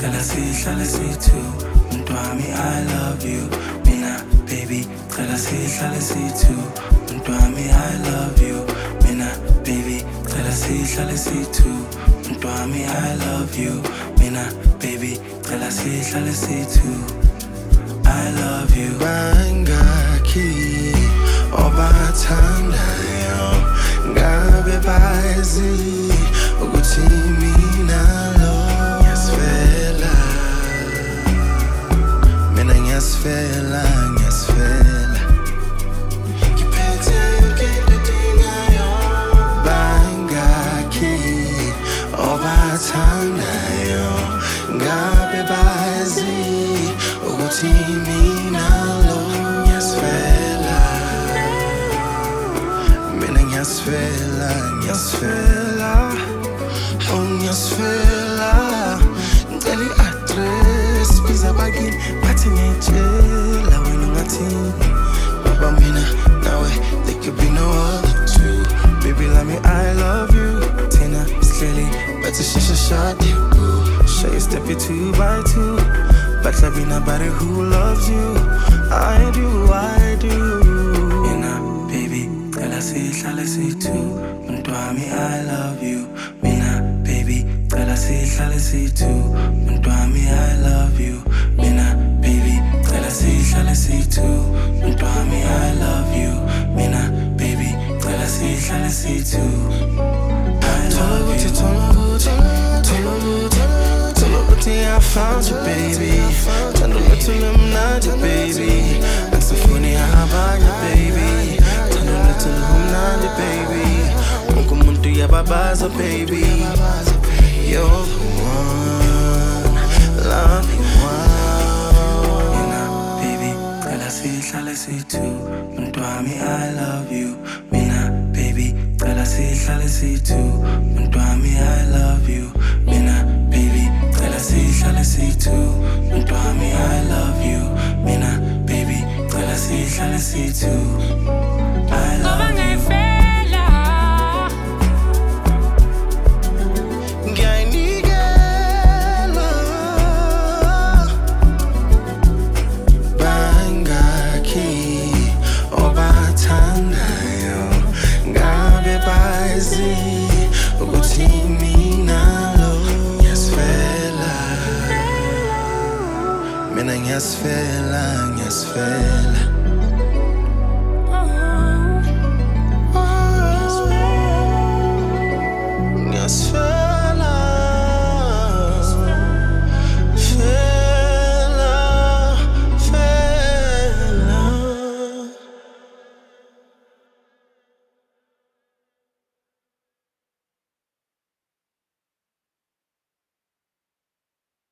cela sihlale siyi-two. Mntwami, I love you. Mina, baby, cela sihlale siyi-two. Mntwami, I love you. Mina, baby, cela sihlale siyi-two. Mntwami, I love you. Mina, baby, cela sihlale siyi-two. I love you. Bangakhi obathandayo ngabe bazi ukuthi mina lo ngiyasifela. Mina ngiyasifela, ngiyasifela. Ngiphethe yonke into edingayo. Bangakhi obathandayo ngabe bazi ukuthi mina lo ngiyasifela. Mina ngiyasifela, ngiyasifela. Oh ngiyasifela. Ngicela i-address biza bakini bathi ngiyayitshela wena ungathini. Baba mina nawe there could be no other two. Baby let me I love you. Thina sihleli bathi shisha shadi. Show you step it 2 by 2. But loving nobody who loves you. I do, I do. Mina, baby, cela sihlale siyi-two. Mntwami, I love you. Mina, baby, cela sihlale siyi-two. Mntwami, I love you. Mina, baby, cela sihlale siyi-two. Mntwami, I love you. Mina, baby, cela sihlale siyi-two. I love you. I found you, baby. Tanda little mnadi, baby. Nasifuni habari, baby. Tanda little mnadi, baby. Mungu muntu yababaza, baby. You're the one, loving one. Mina, baby, cela sihlale siyi-two. Mntwami, I love you. Mina, baby, cela sihlale siyi-two. Mntwami, I love you. Mina, baby, cela sihlale siyi-two. Mntwami, I love you. Mina, baby, cela sihlale siyi-two. I love you. Ngiyayinikela. Bangakhi obathandayo ngabe bazi ukuthi mina lo ngiyasifela. Mina ngiyasifela, ngiyasifela.